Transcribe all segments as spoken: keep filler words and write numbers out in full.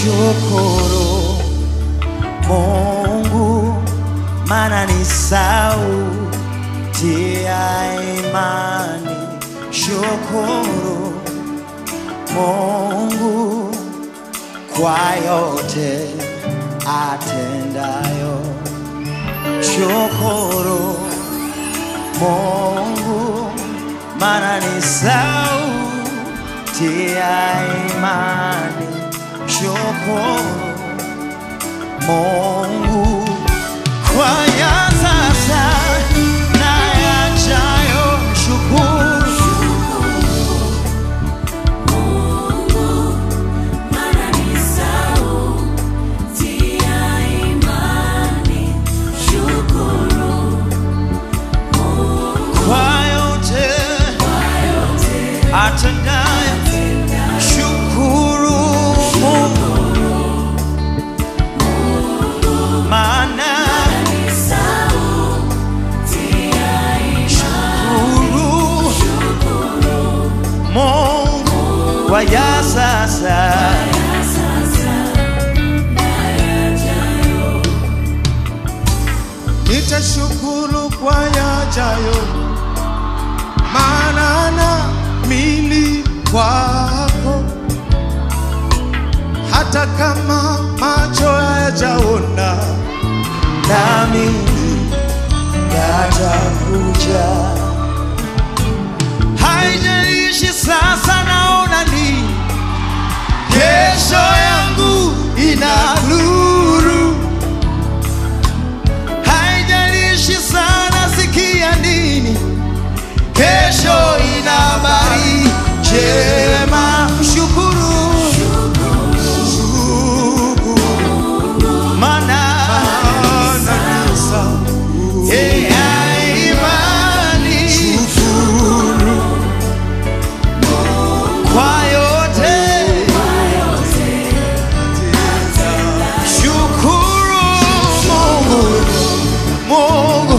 Shukuru Mungu, maana ni sauti ya imani. Shukuru Mungu kwa yote atendayo. Shukuru Mungu, maana ni sauti ya imani. Shukuru Mungu kwa ya sasa na yajayo. Shukuru Mungu, maana ni sauti ya imani. Shukuru Mungu kwa yote atendayo. Shukuru Mungu, maana ni sauti ya imani. shukuru Mungu kwa ya sasa. Nitashukuru kwa yajayo, maana naamini kwako. Hata kama macho hayajaona, Nami yatakuja. Haijalishi sasa naona nini, kesho yangu ina nuru. Haijalishi sana sikia nini, kesho ina habari njema. Mshukuru maana eh, ya imani. Shukuru kwa yote. Shukuru Mungu, Mungu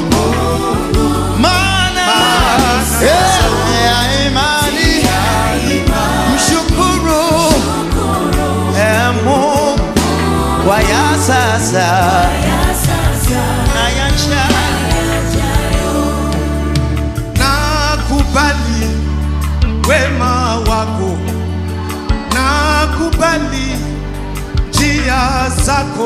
maana eh, ya imani. Mshukuru eh, Mungu kwa ya sasa na yajayo. nakubali wema wako, nakubali njia zako.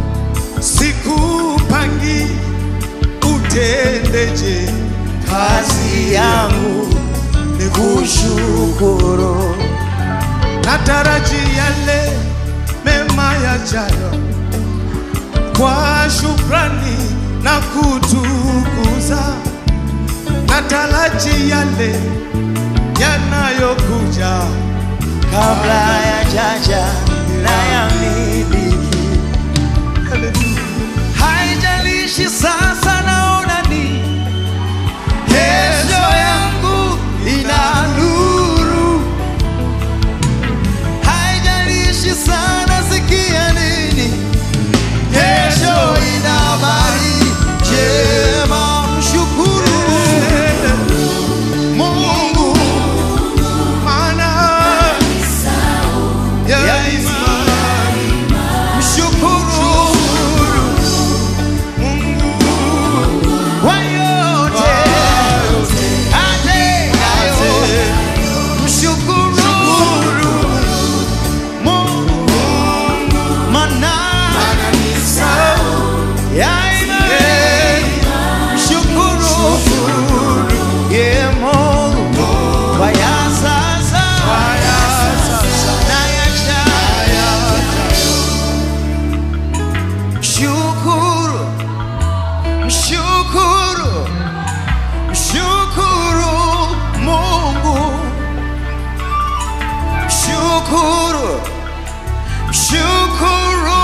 Sikupangi utendeje, Kazi yangu ni kushukuru. nataraji yale mema yajayo kwa shukrani na kutukuza. Nataraji yale yanayokuja Kabla ya jaja na ya miliki. Haijalishi sasa naona nini, kesho yangu ina nuru. Haijalishi sana sikia nini, kesho ina habari njema. Mshukuru Mungu maana ya imani. Mshukuru kwa yote atendayo. Mshukuru Mungu maana ya imani. Mshukuru ye Mungu kwa ya sasa na yajayo. Shukuru, mshukuru, mshukuru Mungu. Shukuru, shukuru,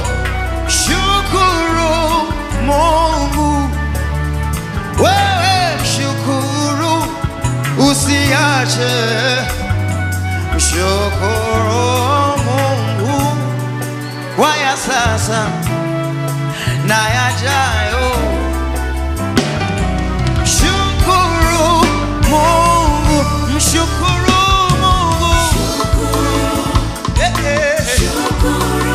shukuru Mungu. Wewe shukuru, usiache. Mshukuru Mungu kwa ya sasa na yajayo. Shukuru Mungu, mshukuru Mungu. Eh, eh. Shukuru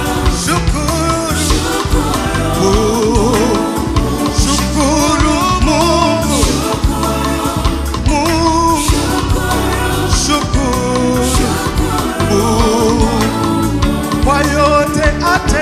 atende